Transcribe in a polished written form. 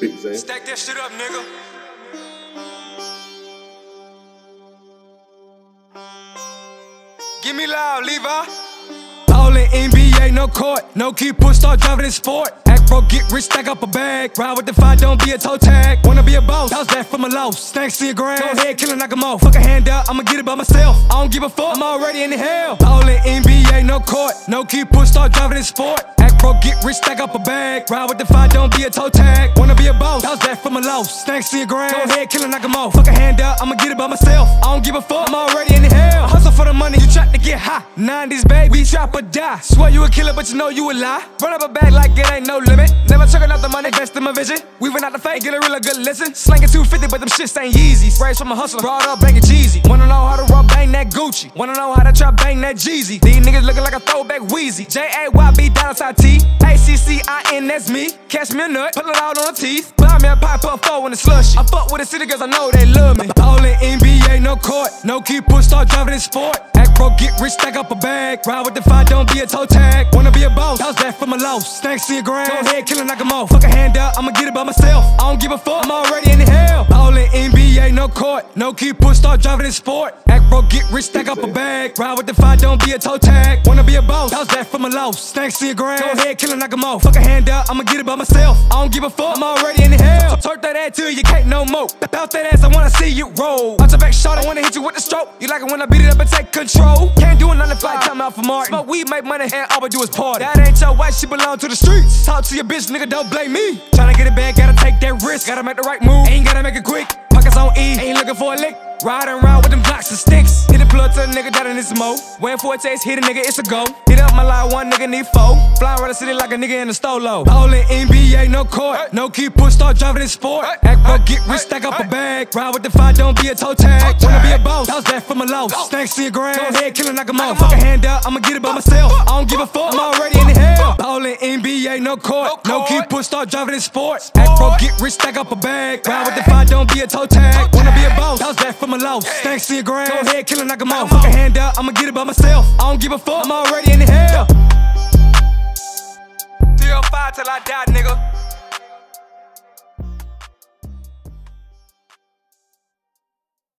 Stack that shit up, nigga. Give me loud, Levi. Ballin' NBA, no court, no keeper, start driving this sport. Act broke, get rich, stack up a bag. Ride with the five, don't be a toe tag. Wanna be a boss, bounce back from a loss. Stacks to your grand, go ahead, kill it, knock 'em off. Fuck a hand up, I'ma get it by myself. I don't give a fuck, I'm already in the hell. Ballin' NBA, no court, no keeper, start driving this sport. Act broke, get rich, stack up a bag. Ride with the five, don't be a toe tag. Wanna be a boss, bounce back from a loss. Stacks to your grand, go ahead, kill it, knock 'em off. Fuck a hand up, I'ma get it by myself. I don't give a fuck, I'm already in the hell. Hustle for the money, you try to get high. 90s, baby, we trap or die. Swear you a killer, but you know you a lie. Run up a bag like it ain't no limit. Never chucking out the money, invest in my vision. Weaving out the fake, get a real good listen. Slanging 250, but them shits ain't Yeezys. Sprays from a hustler, brought up banging Jeezy. Wanna know how to rub bang that Gucci? Wanna know how to trap bang that Jeezy? These niggas looking like a throwback Wheezy. J-A-Y-B, $T. A-C-C-I-N, that's me. Catch me a nut, pull it out on the teeth. Buy me a pipe up, four in the slushy. I fuck with the city girls, I know they love me. Ballin' NBA, no court, no keeper, start driving this sport. Act broke, get rich, stack up a bag. Ride with the five, don't be a toe tag. Wanna be a boss, bounce back from a loss. Stacks to your grand, go ahead, kill it, knock 'em off. Fuck a hand up, I'ma get it by myself. I don't give a fuck, I'm already in the hell. Ballin' NBA, no court, no keeper, start driving this sport. Act broke, get rich, stack up a bag. Ride with the five, don't be a toe tag. Wanna be a boss, bounce back from a loss. Stacks to your grand, go ahead, kill it, knock 'em off. Fuck a hand up, I'ma get it by myself. I don't give a fuck, I'm already in the hell. Turk that ass till you can't no more. Bounce that ass, I wanna see you roll. Watch your back shot, I wanna hit you with the stroke. You like it when I beat it up and take control. Can't do another flight, time out for Martin. Smoke weed, make money, and all we do is party. That ain't your white, she belong to the streets. Talk to your bitch, nigga, don't blame me. Tryna get it back, gotta take that risk. Gotta make the right move, ain't gotta make it quick. Pockets on E, ain't looking for a lick. Riding around with them blocks and sticks. Hit a plug to a nigga that in this mo. Waiting for a taste, hit a nigga, it's a go. Hit up my line, one nigga need four. Flying around the city like a nigga in a stolo. Ballin' NBA, no court, no keeper, start driving this sport. Act broke, get rich, stack up a bag. Ride with the five, don't be a toe tag. Wanna be a boss, bounce back from a loss. Stacks to your grand, go ahead, kill it, knock 'em off. Fuck a hand up, I'ma get it by myself. I don't give a fuck, I'm already in the hell. Ballin' NBA, no court, no keeper, start driving this sport. Act broke, get rich, stack up a bag. Ride with the five, don't be a toe tag. Wanna be a boss, bounce back from a loss. Stacks to your grand, go ahead, kill it, knock 'em off. Fuck a hand up, I'ma get it by myself. I don't give a fuck, I'm already in the hell. 305 till I die, nigga.